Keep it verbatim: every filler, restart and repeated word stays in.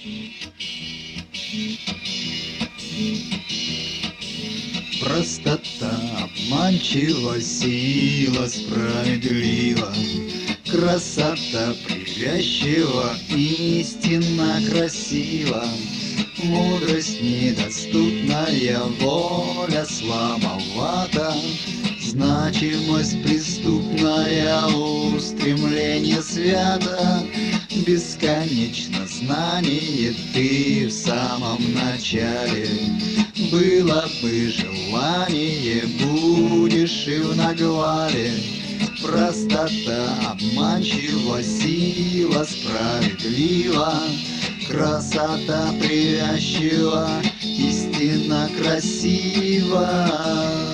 Простота обманчива, сила справедлива, красота привязчива, истинно красива. Мудрость недоступная, воля слабовата, значимость преступная, устремление свято. Бесконечно знание ты в самом начале. Было бы желание, будешь и в нагларе. Простота обманчива, сила справедлива, красота привязчива, истинно красива.